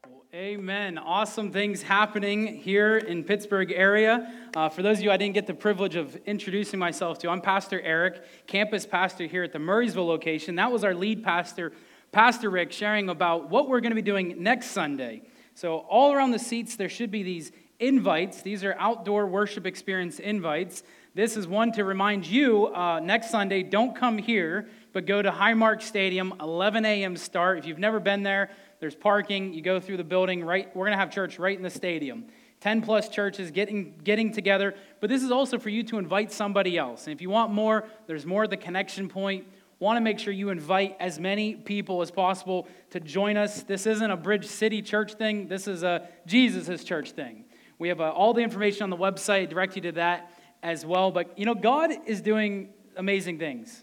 Amen. Awesome things happening here in Pittsburgh area. For those of you I didn't get the privilege of introducing myself to, I'm Pastor Eric, campus pastor here at the Murraysville location. That was our lead pastor, Pastor Rick, sharing about what we're going to be doing next Sunday. So all around the seats, there should be these invites. These are outdoor worship experience invites. This is one to remind you, next Sunday, don't come here, but go to Highmark Stadium, 11 a.m. start. If you've never been there, there's parking. You go through the building. Right, we're going to have church right in the stadium. 10-plus churches getting together. But this is also for you to invite somebody else. And if you want more, there's more at the connection point. Want to make sure you invite as many people as possible to join us. This isn't a Bridge City church thing. This is a Jesus' church thing. We have all the information on the website. Direct you to that as well. But, God is doing amazing things.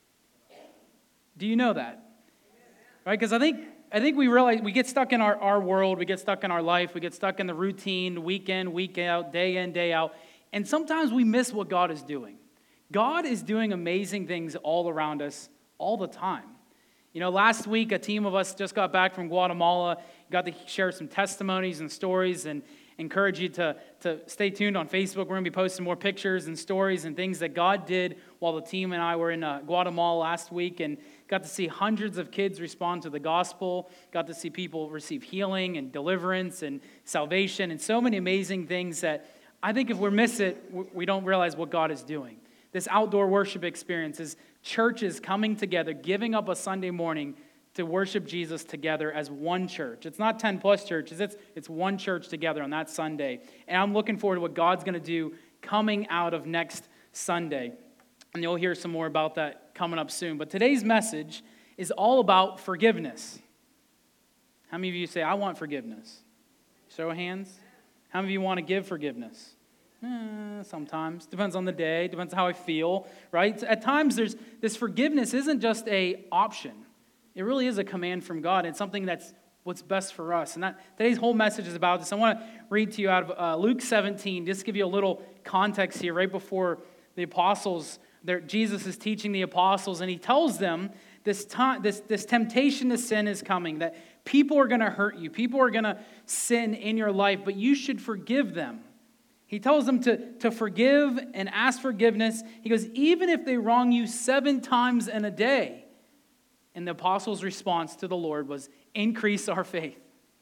Do you know that? Right? Because I think we realize we get stuck in our world, we get stuck in our life, we get stuck in the routine, week in, week out, day in, day out, and sometimes we miss what God is doing. God is doing amazing things all around us all the time. Last week a team of us just got back from Guatemala, got to share some testimonies and stories, and encourage you to stay tuned on Facebook. We're going to be posting more pictures and stories and things that God did while the team and I were in Guatemala last week, and got to see hundreds of kids respond to the gospel, got to see people receive healing and deliverance and salvation, and so many amazing things that I think if we miss it, we don't realize what God is doing. This outdoor worship experience is churches coming together, giving up a Sunday morning to worship Jesus together as one church. It's not 10-plus churches. It's one church together on that Sunday. And I'm looking forward to what God's going to do coming out of next Sunday. And you'll hear some more about that coming up soon. But today's message is all about forgiveness. How many of you say, I want forgiveness? Show of hands. How many of you want to give forgiveness? Sometimes. Depends on the day. Depends on how I feel, right? At times, this forgiveness isn't just an option. It really is a command from God. It's something that's what's best for us. And today's whole message is about this. I want to read to you out of Luke 17, just to give you a little context here, right before the apostles, Jesus is teaching the apostles, and he tells them this temptation to sin is coming, that people are going to hurt you. People are going to sin in your life, but you should forgive them. He tells them to forgive and ask forgiveness. He goes, even if they wrong you 7 times in a day. And the apostles' response to the Lord was, increase our faith.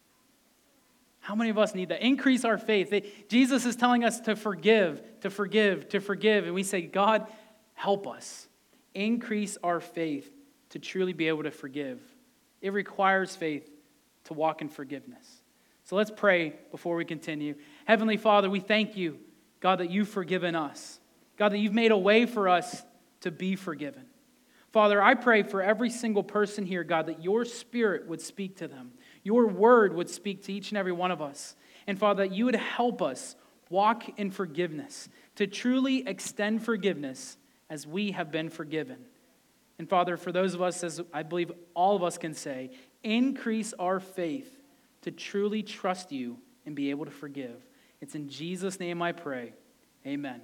How many of us need that? Increase our faith. Jesus is telling us to forgive, to forgive, to forgive. And we say, God, help us. Increase our faith to truly be able to forgive. It requires faith to walk in forgiveness. So let's pray before we continue. Heavenly Father, we thank you, God, that you've forgiven us. God, that you've made a way for us to be forgiven. Father, I pray for every single person here, God, that your Spirit would speak to them. Your word would speak to each and every one of us. And Father, that you would help us walk in forgiveness, to truly extend forgiveness as we have been forgiven. And Father, for those of us, as I believe all of us can say, increase our faith to truly trust you and be able to forgive. It's in Jesus' name I pray. Amen.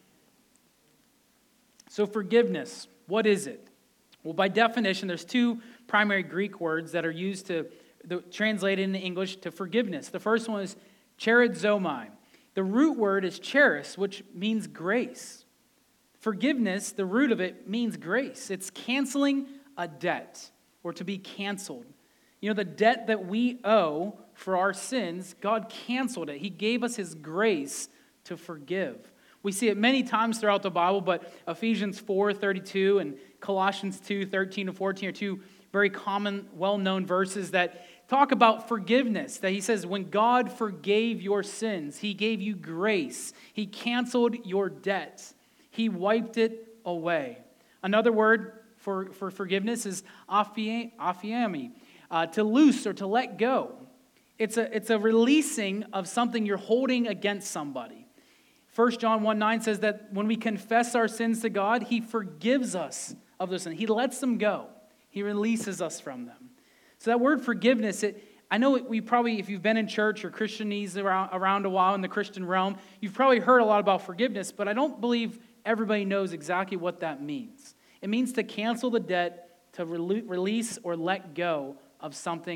So forgiveness, what is it? Well, by definition, there's 2 primary Greek words that are used to translate into English to forgiveness. The first one is charizomai. The root word is charis, which means grace. Forgiveness, the root of it, means grace. It's canceling a debt, or to be canceled. The debt that we owe for our sins, God canceled it. He gave us his grace to forgive. We see it many times throughout the Bible, but Ephesians 4:32 and Colossians 2:13-14 are 2 very common, well-known verses that talk about forgiveness. That he says, when God forgave your sins, he gave you grace. He canceled your debt. He wiped it away. Another word for forgiveness is aphiemi, to loose or to let go. It's a releasing of something you're holding against somebody. 1 John 1:9 says that when we confess our sins to God, he forgives us of those sins. He lets them go. He releases us from them. So that word forgiveness, I know we probably, if you've been in church or Christianese around a while in the Christian realm, you've probably heard a lot about forgiveness, but I don't believe everybody knows exactly what that means. It means to cancel the debt, to release or let go of something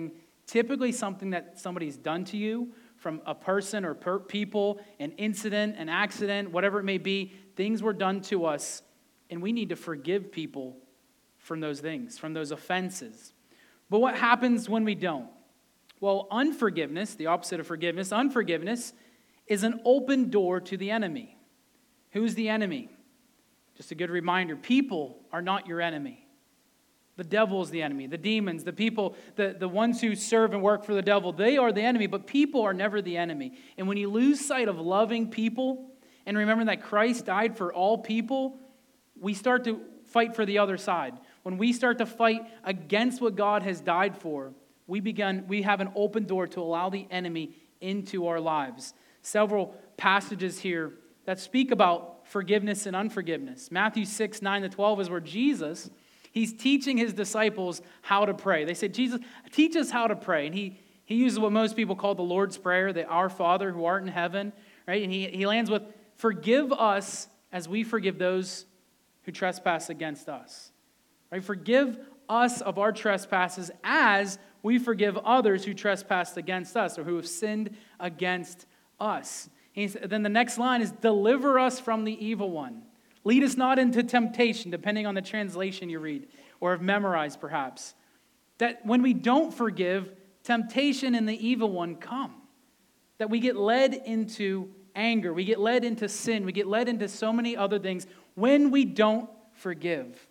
typically something that somebody's done to you, from a person or people, an incident, an accident, whatever it may be. Things were done to us, and we need to forgive people from those things, from those offenses. But what happens when we don't? Well, unforgiveness, the opposite of forgiveness, unforgiveness is an open door to the enemy. Who's the enemy? Just a good reminder, people are not your enemy. The devil is the enemy. The demons, the people, the ones who serve and work for the devil, they are the enemy, but people are never the enemy. And when you lose sight of loving people and remember that Christ died for all people, we start to fight for the other side. When we start to fight against what God has died for, we have an open door to allow the enemy into our lives. Several passages here that speak about forgiveness and unforgiveness. Matthew 6, 9-12 is where Jesus, he's teaching his disciples how to pray. They said, Jesus, teach us how to pray. And he uses what most people call the Lord's Prayer, the Our Father who art in heaven. Right? And he lands with, forgive us as we forgive those who trespass against us. Right? Forgive us of our trespasses as we forgive others who trespass against us or who have sinned against us. Then the next line is, deliver us from the evil one. Lead us not into temptation, depending on the translation you read or have memorized perhaps. That when we don't forgive, temptation and the evil one come. That we get led into anger, we get led into sin, we get led into so many other things when we don't forgive.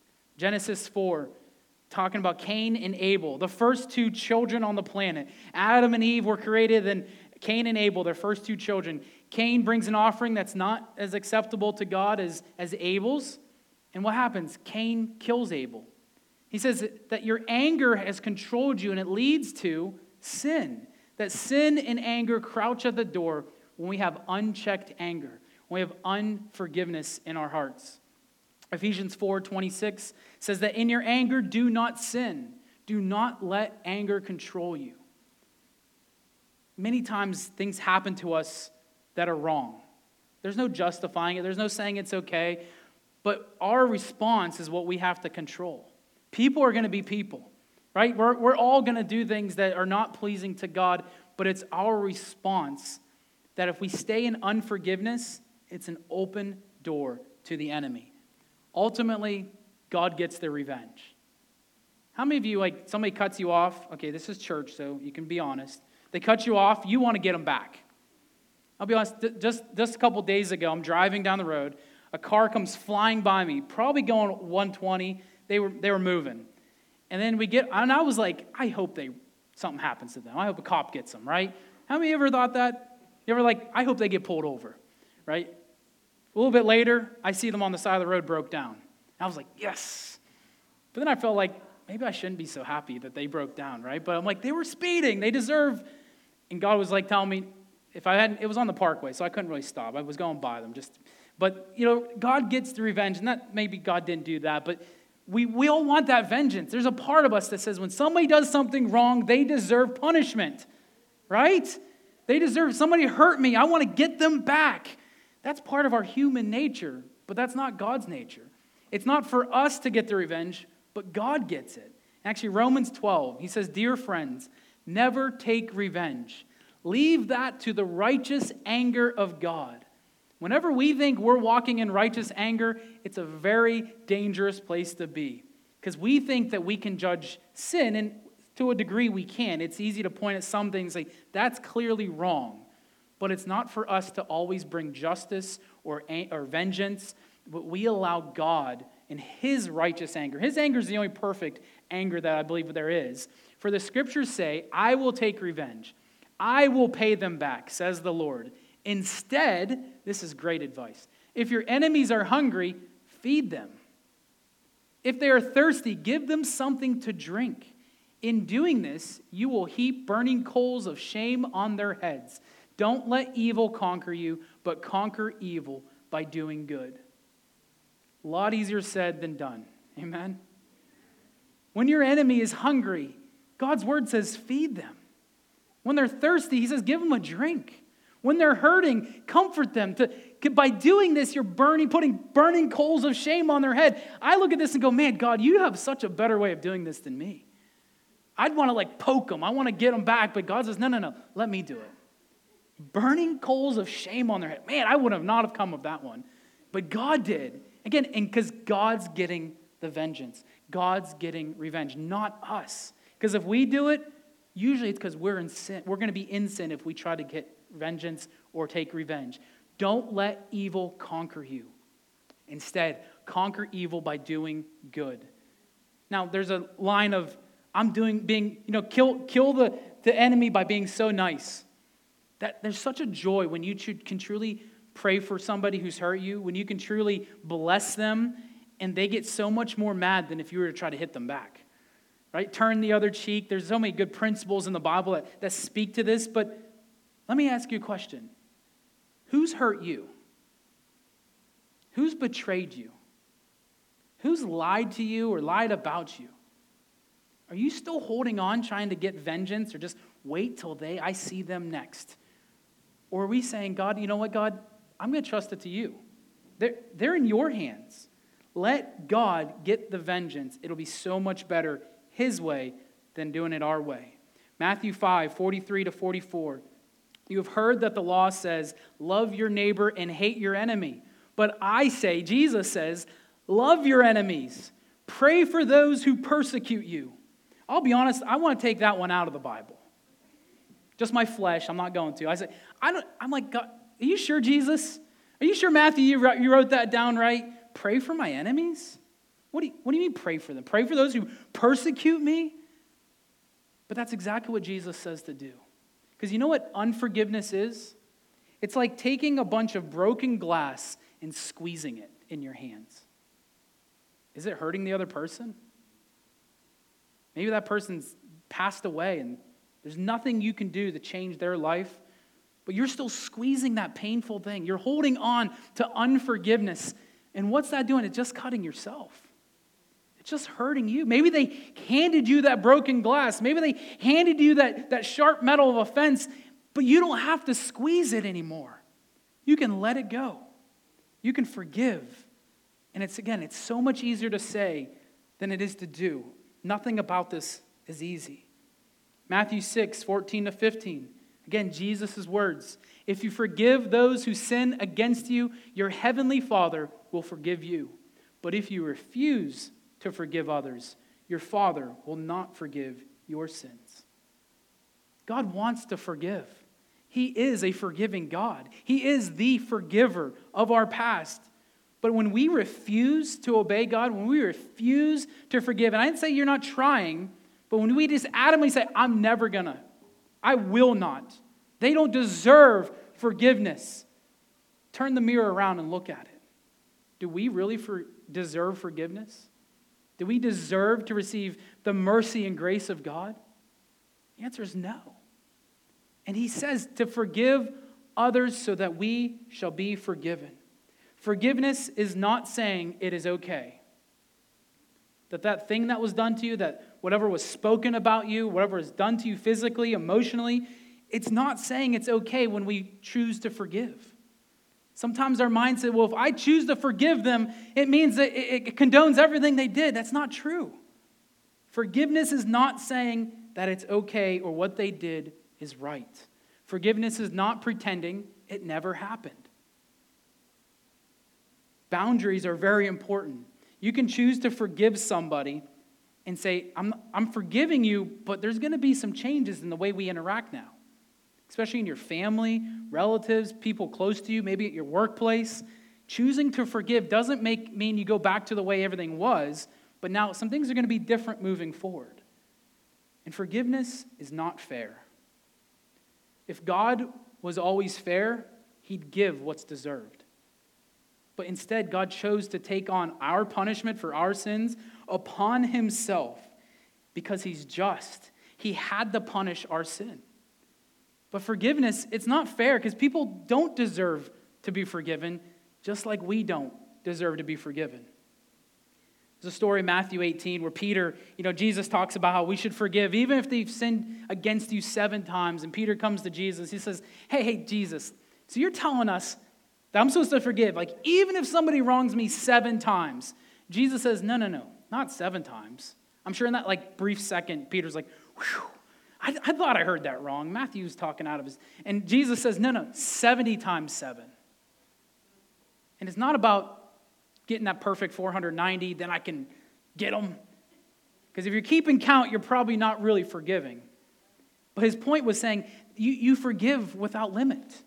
Genesis 4, talking about Cain and Abel, the first two children on the planet. Adam and Eve were created, and Cain and Abel, their first two children. Cain brings an offering that's not as acceptable to God as Abel's. And what happens? Cain kills Abel. He says that your anger has controlled you and it leads to sin. That sin and anger crouch at the door when we have unchecked anger, when we have unforgiveness in our hearts. Ephesians 4:26 says that in your anger, do not sin. Do not let anger control you. Many times things happen to us that are wrong. There's no justifying it. There's no saying it's okay. But our response is what we have to control. People are going to be people, right? We're all going to do things that are not pleasing to God, but it's our response that if we stay in unforgiveness, it's an open door to the enemy. Ultimately, God gets their revenge. How many of you, like, somebody cuts you off? Okay, this is church, so you can be honest. They cut you off, you want to get them back. I'll be honest, just a couple days ago, I'm driving down the road. A car comes flying by me, probably going 120. They were moving. And then and I was like, I hope something happens to them. I hope a cop gets them, right? How many of you ever thought that? You ever like, I hope they get pulled over, right? A little bit later, I see them on the side of the road broke down. And I was like, yes. But then I felt like, maybe I shouldn't be so happy that they broke down, right? But I'm like, they were speeding. They deserve. And God was like telling me, it was on the parkway, so I couldn't really stop. I was going by them. But, God gets the revenge. And that maybe God didn't do that, but we all want that vengeance. There's a part of us that says when somebody does something wrong, they deserve punishment, right? They deserve, somebody hurt me. I want to get them back. That's part of our human nature, but that's not God's nature. It's not for us to get the revenge, but God gets it. Actually, Romans 12, he says, dear friends, never take revenge. Leave that to the righteous anger of God. Whenever we think we're walking in righteous anger, it's a very dangerous place to be. Because we think that we can judge sin, and to a degree we can. It's easy to point at some things like, that's clearly wrong. But it's not for us to always bring justice or vengeance, but we allow God in His righteous anger. His anger is the only perfect anger that I believe there is. For the scriptures say, I will take revenge. I will pay them back, says the Lord. Instead, this is great advice. If your enemies are hungry, feed them. If they are thirsty, give them something to drink. In doing this, you will heap burning coals of shame on their heads. Don't let evil conquer you, but conquer evil by doing good. A lot easier said than done. Amen? When your enemy is hungry, God's word says feed them. When they're thirsty, he says give them a drink. When they're hurting, comfort them. By doing this, you're putting burning coals of shame on their head. I look at this and go, man, God, you have such a better way of doing this than me. I'd want to like poke them. I want to get them back. But God says, no, let me do it. Burning coals of shame on their head. Man, I would have not have come of that one. But God did. Again, and because God's getting the vengeance. God's getting revenge, not us. Because if we do it, usually it's because we're in sin. We're going to be in sin if we try to get vengeance or take revenge. Don't let evil conquer you. Instead, conquer evil by doing good. Now, there's a line of, kill the enemy by being so nice. That there's such a joy when you can truly pray for somebody who's hurt you, when you can truly bless them, and they get so much more mad than if you were to try to hit them back. Right? Turn the other cheek. There's so many good principles in the Bible that speak to this, but let me ask you a question. Who's hurt you? Who's betrayed you? Who's lied to you or lied about you? Are you still holding on, trying to get vengeance, or just wait till I see them next? Or are we saying, God, you know what, God? I'm going to trust it to you. They're in your hands. Let God get the vengeance. It'll be so much better His way than doing it our way. Matthew 5:43-44. You have heard that the law says, love your neighbor and hate your enemy. But I say, Jesus says, love your enemies. Pray for those who persecute you. I'll be honest, I want to take that one out of the Bible. Just my flesh, I'm not going to. I'm like, God, are you sure, Jesus? Are you sure, Matthew, you wrote that down right? Pray for my enemies? What do you mean pray for them? Pray for those who persecute me? But that's exactly what Jesus says to do. Because you know what unforgiveness is? It's like taking a bunch of broken glass and squeezing it in your hands. Is it hurting the other person? Maybe that person's passed away and there's nothing you can do to change their life, but you're still squeezing that painful thing. You're holding on to unforgiveness. And what's that doing? It's just cutting yourself. It's just hurting you. Maybe they handed you that broken glass. Maybe they handed you that sharp metal of offense, but you don't have to squeeze it anymore. You can let it go. You can forgive. And it's so much easier to say than it is to do. Nothing about this is easy. Matthew 6:14-15. Again, Jesus' words. If you forgive those who sin against you, your heavenly Father will forgive you. But if you refuse to forgive others, your Father will not forgive your sins. God wants to forgive. He is a forgiving God. He is the forgiver of our past. But when we refuse to obey God, when we refuse to forgive, and I didn't say you're not trying, but when we just adamantly say, I'm never gonna, I will not. They don't deserve forgiveness. Turn the mirror around and look at it. Do we really deserve forgiveness? Do we deserve to receive the mercy and grace of God? The answer is no. And He says to forgive others so that we shall be forgiven. Forgiveness is not saying it is okay. That thing that was done to you, that whatever was spoken about you, whatever was done to you physically, emotionally, it's not saying it's okay when we choose to forgive. Sometimes our mind says, well, if I choose to forgive them, it means that it condones everything they did. That's not true. Forgiveness is not saying that it's okay or what they did is right. Forgiveness is not pretending it never happened. Boundaries are very important. You can choose to forgive somebody and say, I'm forgiving you, but there's going to be some changes in the way we interact now. Especially in your family, relatives, people close to you, maybe at your workplace. Choosing to forgive doesn't mean you go back to the way everything was, but now some things are going to be different moving forward. And forgiveness is not fair. If God was always fair, He'd give what's deserved. But instead, God chose to take on our punishment for our sins upon Himself because He's just. He had to punish our sin. But forgiveness, it's not fair because people don't deserve to be forgiven, just like we don't deserve to be forgiven. There's a story in Matthew 18 where Peter, Jesus talks about how we should forgive even if they've sinned against you 7 times. And Peter comes to Jesus. He says, hey, Jesus, so you're telling us that I'm supposed to forgive, like even if somebody wrongs me 7 times. Jesus says, no, not 7 times. I'm sure in that brief second, Peter's like, Whew. I thought I heard that wrong. Matthew was talking out of his... And Jesus says, no, 70 times 7. And it's not about getting that perfect 490, then I can get them. Because if you're keeping count, you're probably not really forgiving. But his point was saying, you forgive without limit.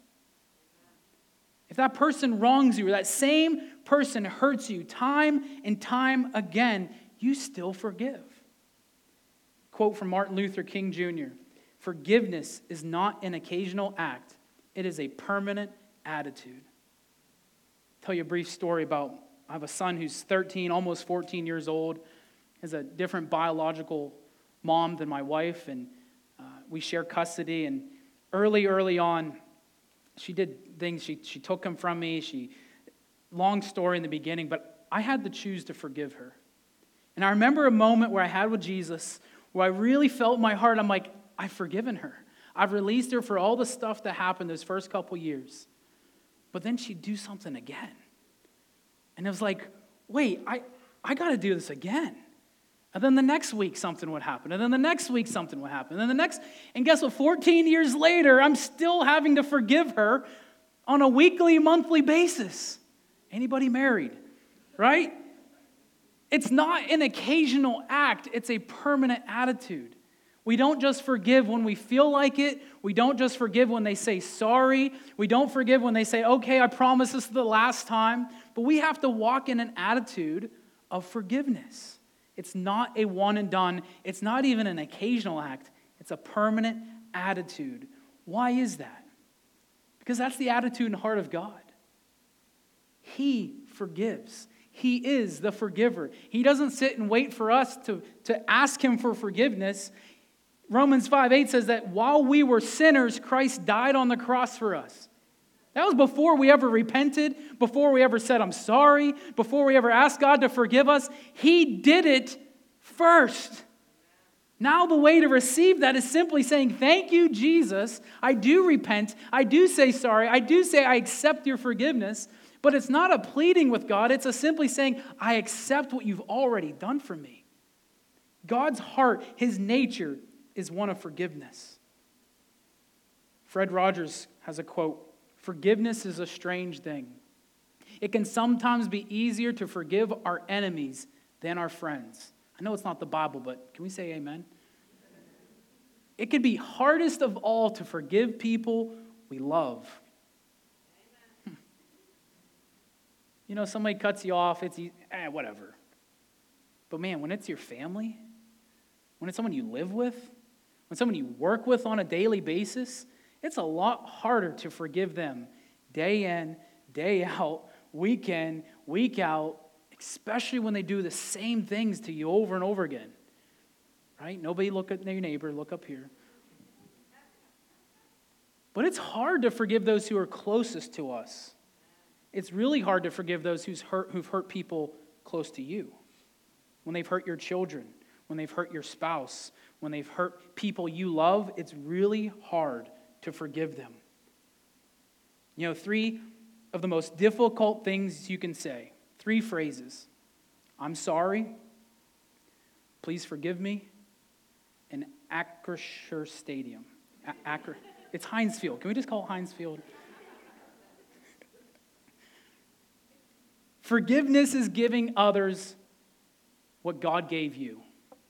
If that person wrongs you, or that same person hurts you time and time again, you still forgive. Quote from Martin Luther King Jr., "Forgiveness is not an occasional act. It is a permanent attitude." I'll tell you a brief story about, I have a son who's 13, almost 14 years old, has a different biological mom than my wife, and we share custody. And early on, she did things, she took him from me. Long story in the beginning, but I had to choose to forgive her. And I remember a moment where I had with Jesus, where I really felt in my heart, I'm like, I've forgiven her. I've released her for all the stuff that happened those first couple years. But then she'd do something again. And it was like, wait, I got to do this again. And then the next week something would happen. And then the next week something would happen. And guess what? 14 years later, I'm still having to forgive her on a weekly, monthly basis. Anybody married? Right? It's not an occasional act. It's a permanent attitude. We don't just forgive when we feel like it. We don't just forgive when they say sorry. We don't forgive when they say, okay, I promise this is the last time. But we have to walk in an attitude of forgiveness. It's not a one and done. It's not even an occasional act. It's a permanent attitude. Why is that? Because that's the attitude and heart of God. He forgives. He is the forgiver. He doesn't sit and wait for us to ask him for forgiveness. Romans 5:8 says that while we were sinners, Christ died on the cross for us. That was before we ever repented, before we ever said, I'm sorry, before we ever asked God to forgive us. He did it first. Now the way to receive that is simply saying, thank you, Jesus. I do repent. I do say sorry. I do say I accept your forgiveness. But it's not a pleading with God. It's a simply saying, I accept what you've already done for me. God's heart, his nature, is one of forgiveness. Fred Rogers has a quote, "Forgiveness is a strange thing. It can sometimes be easier to forgive our enemies than our friends." I know it's not the Bible, but can we say amen? It can be hardest of all to forgive people we love. You know, somebody cuts you off, it's whatever. But man, when it's your family, when it's someone you live with, when someone you work with on a daily basis, it's a lot harder to forgive them day in, day out, week in, week out, especially when they do the same things to you over and over again. Right? Nobody look at your neighbor, look up here. But it's hard to forgive those who are closest to us. It's really hard to forgive those who've hurt people close to you. When they've hurt your children, when they've hurt your spouse, when they've hurt people you love, it's really hard to forgive them. You know, 3 of the most difficult things you can say, 3 phrases. I'm sorry, please forgive me, and Acrisure Stadium. It's Heinz Field. Can we just call it Heinz Field? Forgiveness is giving others what God gave you.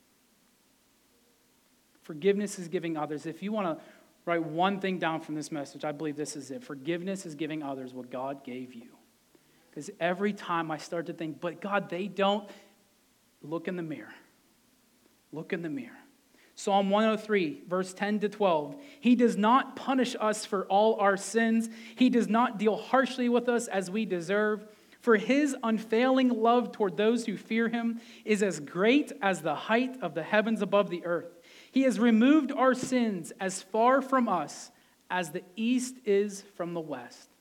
Forgiveness is giving others. If you want to write one thing down from this message, I believe this is it. Forgiveness is giving others what God gave you. Because every time I start to think, but God, they don't, look in the mirror. Look in the mirror. Psalm 103, verse 10 to 12. He does not punish us for all our sins. He does not deal harshly with us as we deserve. For his unfailing love toward those who fear him is as great as the height of the heavens above the earth. He has removed our sins as far from us as the east is from the west.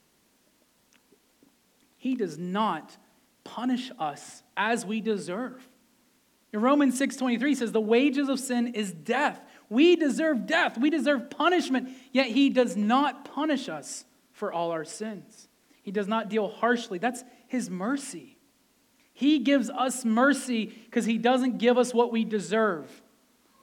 He does not punish us as we deserve. In Romans 6:23 says, the wages of sin is death. We deserve death. We deserve punishment. Yet he does not punish us for all our sins. He does not deal harshly. That's his mercy. He gives us mercy because he doesn't give us what we deserve.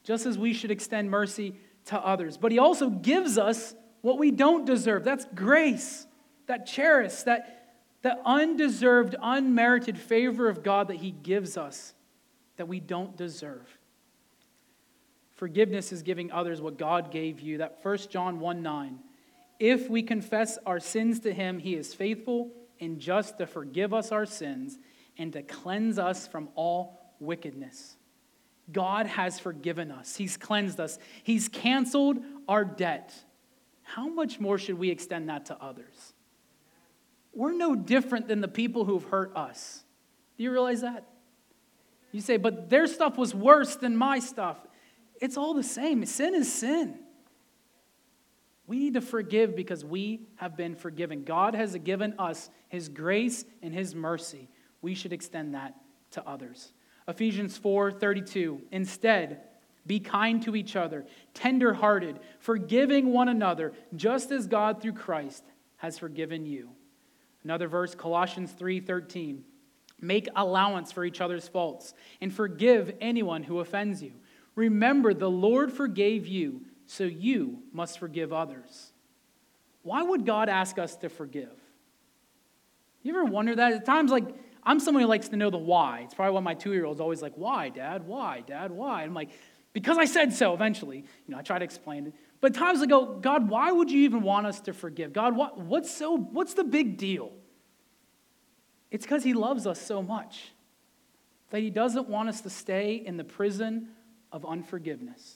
just as we should extend mercy to others. But he also gives us what we don't deserve. That's grace, that charis, that undeserved, unmerited favor of God that he gives us that we don't deserve. Forgiveness is giving others what God gave you. That 1 John 1:9. If we confess our sins to him, he is faithful and just to forgive us our sins and to cleanse us from all wickedness. God has forgiven us. He's cleansed us. He's canceled our debt. How much more should we extend that to others? We're no different than the people who've hurt us. Do you realize that? You say, but their stuff was worse than my stuff. It's all the same. Sin is sin. We need to forgive because we have been forgiven. God has given us his grace and his mercy. We should extend that to others. Ephesians 4:32. Instead, be kind to each other, tender-hearted, forgiving one another, just as God through Christ has forgiven you. Another verse, Colossians 3:13. Make allowance for each other's faults and forgive anyone who offends you. Remember, the Lord forgave you, so you must forgive others. Why would God ask us to forgive? You ever wonder that? At times, like, I'm someone who likes to know the why. It's probably why my 2-year-old's always like, why, Dad? Why, Dad? Why? And I'm like, because I said so eventually. I try to explain it. But times I go, God, why would you even want us to forgive? God, what's the big deal? It's because he loves us so much that he doesn't want us to stay in the prison of unforgiveness.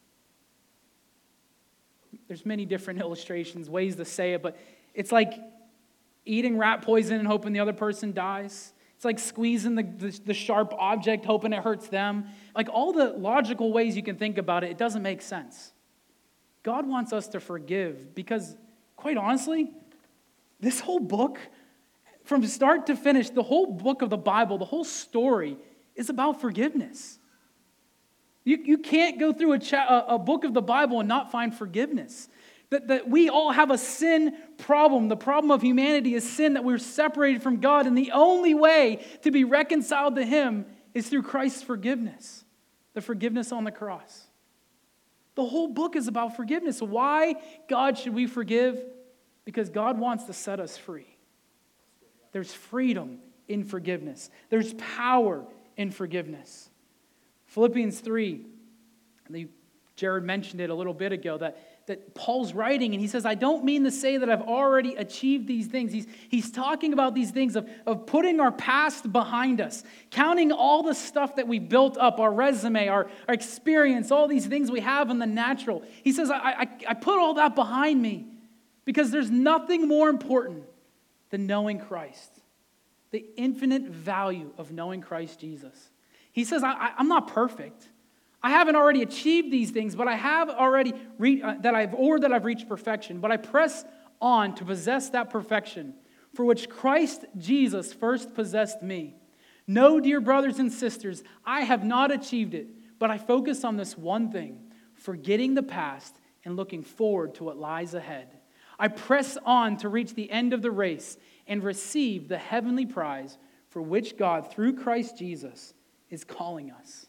There's many different illustrations, ways to say it, but it's like eating rat poison and hoping the other person dies. It's like squeezing the sharp object, hoping it hurts them. Like all the logical ways you can think about it, it doesn't make sense. God wants us to forgive because, quite honestly, this whole book, from start to finish, the whole book of the Bible, the whole story is about forgiveness. You can't go through a book of the Bible and not find forgiveness. That we all have a sin problem. The problem of humanity is sin, that we're separated from God, and the only way to be reconciled to him is through Christ's forgiveness, the forgiveness on the cross. The whole book is about forgiveness. Why, God, should we forgive? Because God wants to set us free. There's freedom in forgiveness. There's power in forgiveness. Philippians 3, Jared mentioned it a little bit ago, that Paul's writing, and he says, I don't mean to say that I've already achieved these things. He's talking about these things of putting our past behind us, counting all the stuff that we built up, our resume, our experience, all these things we have in the natural. He says, I put all that behind me because there's nothing more important than knowing Christ, the infinite value of knowing Christ Jesus. He says, I'm not perfect. I haven't already achieved these things, but I have already that I've reached perfection. But I press on to possess that perfection for which Christ Jesus first possessed me. No, dear brothers and sisters, I have not achieved it, but I focus on this one thing, forgetting the past and looking forward to what lies ahead. I press on to reach the end of the race and receive the heavenly prize for which God, through Christ Jesus, is calling us.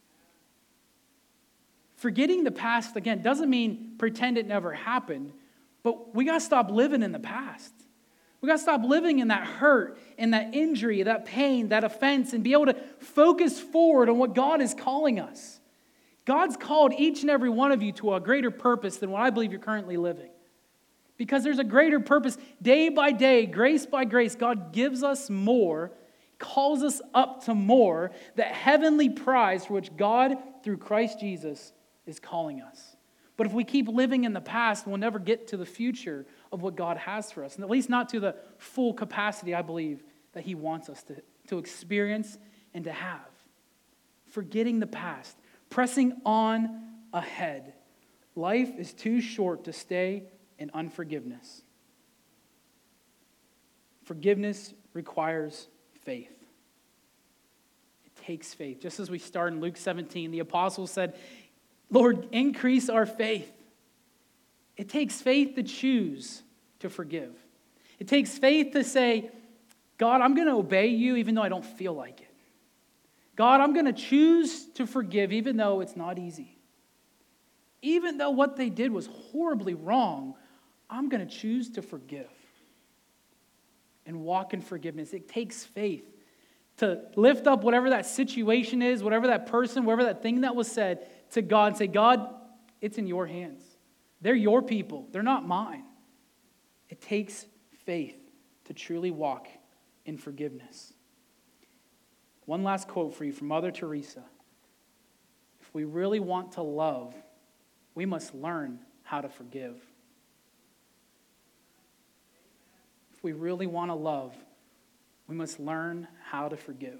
Forgetting the past, again, doesn't mean pretend it never happened, but we got to stop living in the past. We got to stop living in that hurt, in that injury, that pain, that offense, and be able to focus forward on what God is calling us. God's called each and every one of you to a greater purpose than what I believe you're currently living. Because there's a greater purpose. Day by day, grace by grace, God gives us more, calls us up to more, that heavenly prize for which God, through Christ Jesus, is calling us. But if we keep living in the past, we'll never get to the future of what God has for us, and at least not to the full capacity, I believe, that he wants us to experience and to have. Forgetting the past, pressing on ahead. Life is too short to stay in unforgiveness. Forgiveness requires faith. It takes faith. Just as we start in Luke 17, the apostles said, Lord, increase our faith. It takes faith to choose to forgive. It takes faith to say, God, I'm going to obey you even though I don't feel like it. God, I'm going to choose to forgive even though it's not easy. Even though what they did was horribly wrong, I'm going to choose to forgive and walk in forgiveness. It takes faith to lift up whatever that situation is, whatever that person, whatever that thing that was said to God and say, God, it's in your hands. They're your people. They're not mine. It takes faith to truly walk in forgiveness. One last quote for you from Mother Teresa. If we really want to love, we must learn how to forgive. If we really want to love, we must learn how to forgive.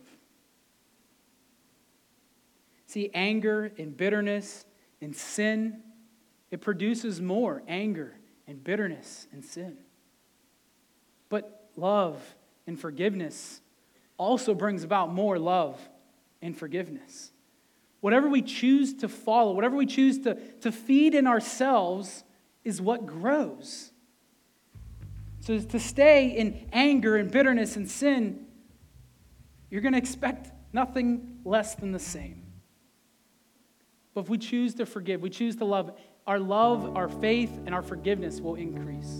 See, anger and bitterness and sin, it produces more anger and bitterness and sin. But love and forgiveness also brings about more love and forgiveness. Whatever we choose to follow, whatever we choose to feed in ourselves is what grows. So to stay in anger and bitterness and sin, you're going to expect nothing less than the same. But if we choose to forgive, we choose to love, our faith, and our forgiveness will increase.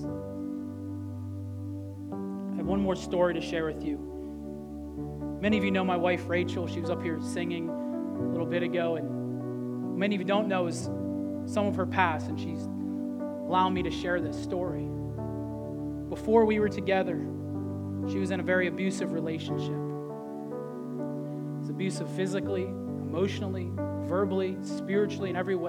I have one more story to share with you. Many of you know my wife, Rachel. She was up here singing a little bit ago, and many of you don't know is some of her past, and she's allowed me to share this story. Before we were together, she was in a very abusive relationship. It was abusive physically, emotionally, verbally, spiritually, in every way.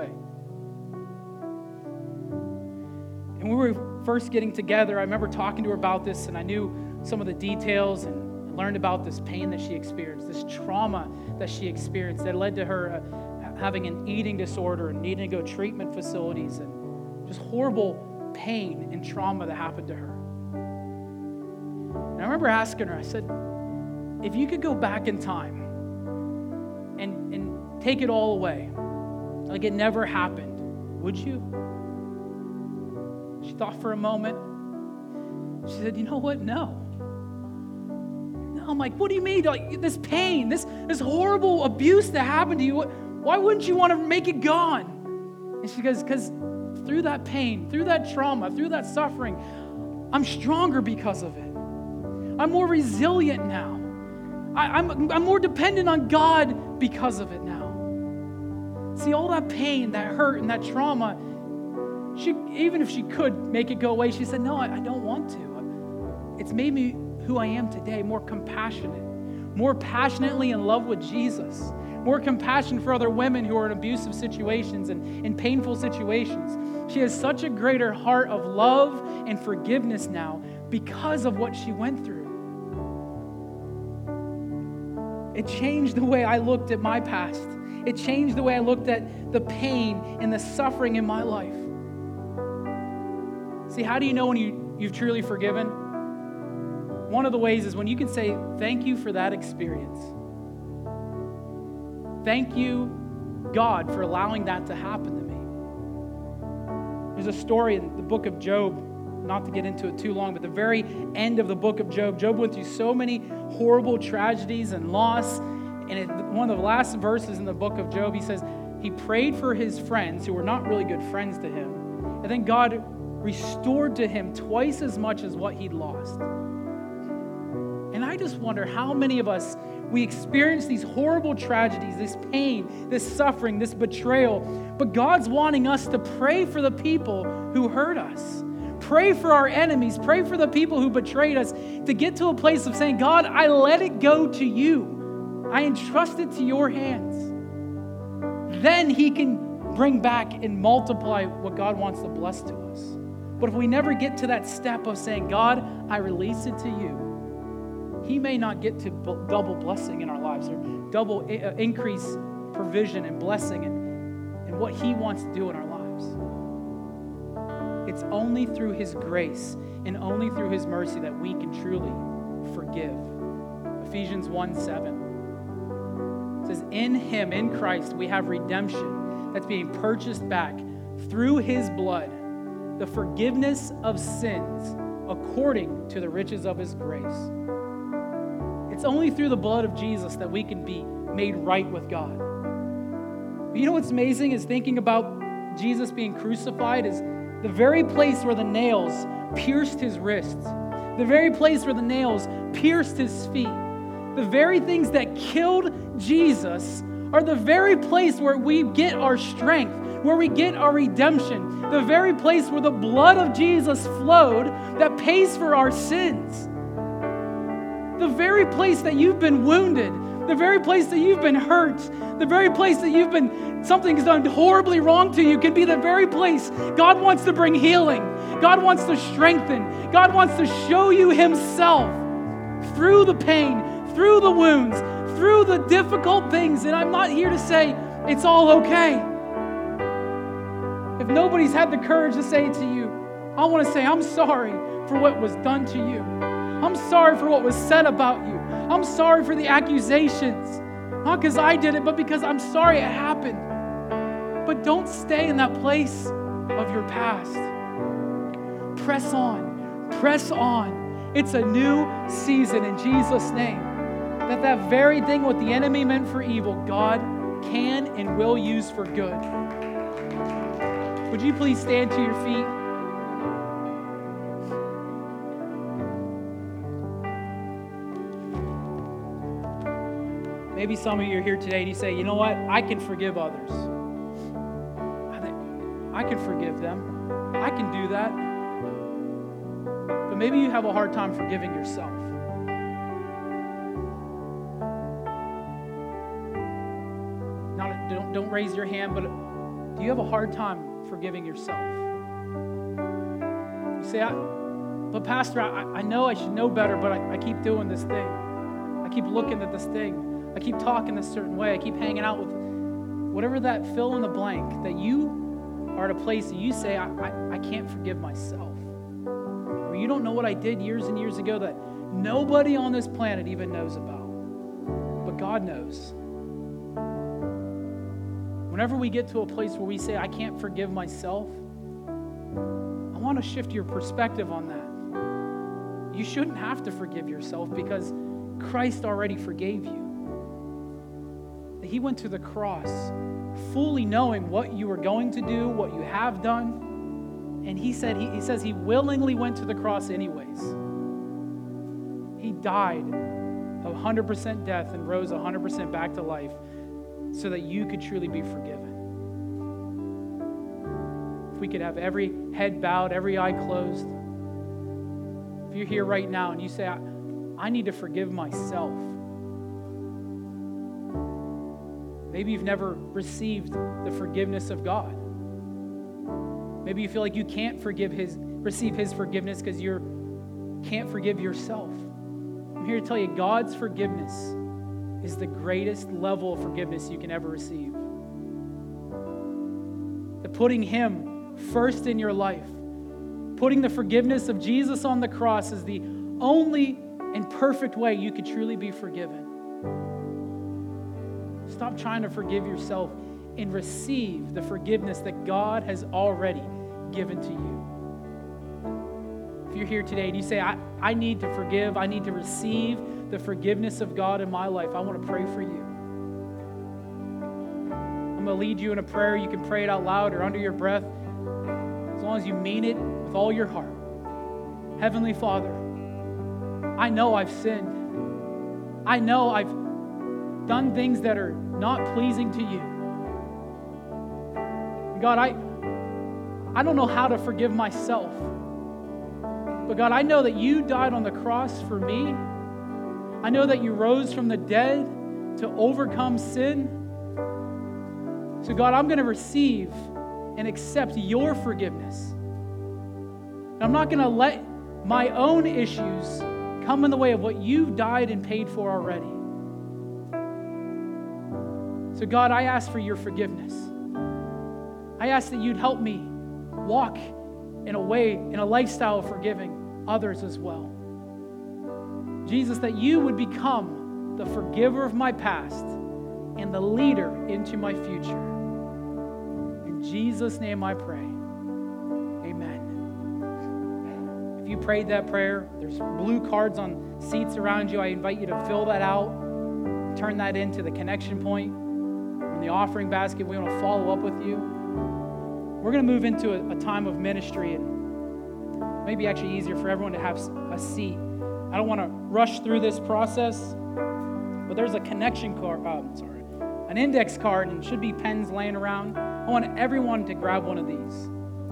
And we were first getting together, I remember talking to her about this, and I knew some of the details and learned about this pain that she experienced, this trauma that she experienced that led to her having an eating disorder and needing to go to treatment facilities and just horrible pain and trauma that happened to her. And I remember asking her, I said, if you could go back in time and take it all away, like it never happened, would you? She thought for a moment. She said, you know what? No. I'm like, what do you mean? Like, this pain, this horrible abuse that happened to you, why wouldn't you want to make it gone? And she goes, because through that pain, through that trauma, through that suffering, I'm stronger because of it. I'm more resilient now. I'm more dependent on God because of it now. See, all that pain, that hurt, and that trauma, even if she could make it go away, she said, no, I don't want to. It's made me who I am today, more compassionate, more passionately in love with Jesus, more compassion for other women who are in abusive situations and in painful situations. She has such a greater heart of love and forgiveness now because of what she went through. It changed the way I looked at my past. It changed the way I looked at the pain and the suffering in my life. See, how do you know when you've truly forgiven? One of the ways is when you can say, thank you for that experience. Thank you, God, for allowing that to happen to me. There's a story in the book of Job, not to get into it too long, but the very end of the book of Job, Job went through so many horrible tragedies and loss. And one of the last verses in the book of Job, he says, he prayed for his friends who were not really good friends to him. And then God restored to him twice as much as what he'd lost. And I just wonder how many of us, we experience these horrible tragedies, this pain, this suffering, this betrayal, but God's wanting us to pray for the people who hurt us. Pray for our enemies. Pray for the people who betrayed us, to get to a place of saying, God, I let it go to you. I entrust it to your hands. Then he can bring back and multiply what God wants to bless to us. But if we never get to that step of saying, God, I release it to you, he may not get to double blessing in our lives or double increase provision and blessing and what he wants to do in our lives. It's only through his grace and only through his mercy that we can truly forgive. Ephesians 1:7 says, in him, in Christ, we have redemption that's being purchased back through his blood, the forgiveness of sins according to the riches of his grace. It's only through the blood of Jesus that we can be made right with God. But you know what's amazing is thinking about Jesus being crucified is the very place where the nails pierced his wrists, the very place where the nails pierced his feet. The very things that killed Jesus are the very place where we get our strength, where we get our redemption, the very place where the blood of Jesus flowed that pays for our sins. The very place that you've been wounded, the very place that you've been hurt, the very place that something's done horribly wrong to you can be the very place God wants to bring healing. God wants to strengthen. God wants to show you himself through the pain, through the wounds, through the difficult things. And I'm not here to say it's all okay. If nobody's had the courage to say it to you, I want to say I'm sorry for what was done to you. I'm sorry for what was said about you. I'm sorry for the accusations. Not because I did it, but because I'm sorry it happened. But don't stay in that place of your past. Press on. Press on. It's a new season in Jesus' name. That very thing what the enemy meant for evil, God can and will use for good. Would you please stand to your feet? Maybe some of you are here today and you say, you know what? I can forgive others. I can forgive them. I can do that. But maybe you have a hard time forgiving yourself. Now, don't raise your hand, but do you have a hard time forgiving yourself? You say, but Pastor, I know I should know better, but I keep doing this thing. I keep looking at this thing. I keep talking a certain way. I keep hanging out with whatever that fill in the blank that you are at a place that you say, I can't forgive myself. Or you don't know what I did years and years ago that nobody on this planet even knows about. But God knows. Whenever we get to a place where we say, I can't forgive myself, I want to shift your perspective on that. You shouldn't have to forgive yourself because Christ already forgave you. He went to the cross fully knowing what you were going to do, what you have done. And he says he willingly went to the cross anyways. He died 100% death and rose 100% back to life so that you could truly be forgiven. If we could have every head bowed, every eye closed. If you're here right now and you say, I need to forgive myself. Maybe you've never received the forgiveness of God. Maybe you feel like you can't receive his forgiveness because you can't forgive yourself. I'm here to tell you, God's forgiveness is the greatest level of forgiveness you can ever receive. That putting him first in your life, putting the forgiveness of Jesus on the cross is the only and perfect way you could truly be forgiven. Stop trying to forgive yourself and receive the forgiveness that God has already given to you. If you're here today and you say, I need to forgive, I need to receive the forgiveness of God in my life, I want to pray for you. I'm going to lead you in a prayer. You can pray it out loud or under your breath, as long as you mean it with all your heart. Heavenly Father, I know I've sinned. I know I've done things that are not pleasing to you. God, I don't know how to forgive myself. But God, I know that you died on the cross for me. I know that you rose from the dead to overcome sin. So God, I'm going to receive and accept your forgiveness. And I'm not going to let my own issues come in the way of what you've died and paid for already. So God, I ask for your forgiveness. I ask that you'd help me walk in a lifestyle of forgiving others as well. Jesus, that you would become the forgiver of my past and the leader into my future. In Jesus' name I pray. Amen. If you prayed that prayer, there's blue cards on seats around you. I invite you to fill that out, turn that into the connection point. In the offering basket, we want to follow up with you. we're going to move into a time of ministry, and maybe actually easier for everyone to have a seat. I don't want to rush through this process, but there's a connection card, an index card, and should be pens laying around. I want everyone to grab one of these.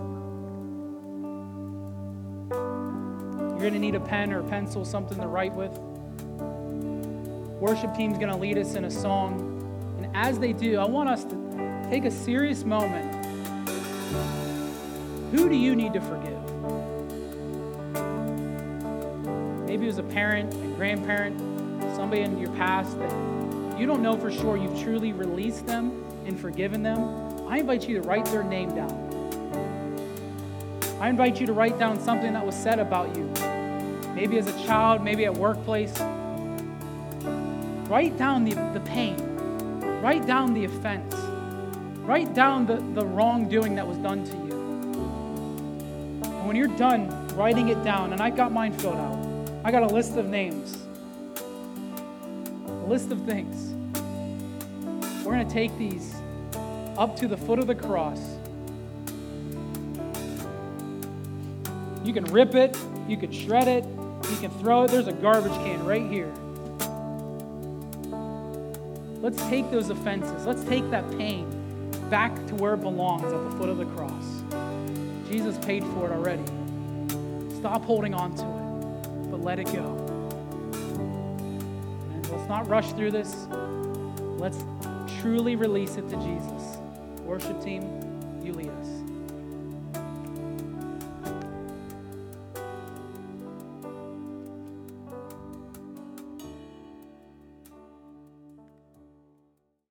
You're going to need a pen or a pencil, something to write with. Worship team's going to lead us in a song. And as they do, I want us to take a serious moment. Who do you need to forgive? Maybe it was a parent, a grandparent, somebody in your past that you don't know for sure you've truly released them and forgiven them. I invite you to write their name down. I invite you to write down something that was said about you. Maybe as a child, maybe at workplace. Write down the pain. Write down the offense. Write down the wrongdoing that was done to you. And when you're done writing it down, and I got mine filled out, I got a list of names, a list of things. We're going to take these up to the foot of the cross. You can rip it, you can shred it, you can throw it. There's a garbage can right here. Let's take those offenses. Let's take that pain back to where it belongs, at the foot of the cross. Jesus paid for it already. Stop holding on to it, but let it go. And let's not rush through this. Let's truly release it to Jesus. Worship team, you lead us.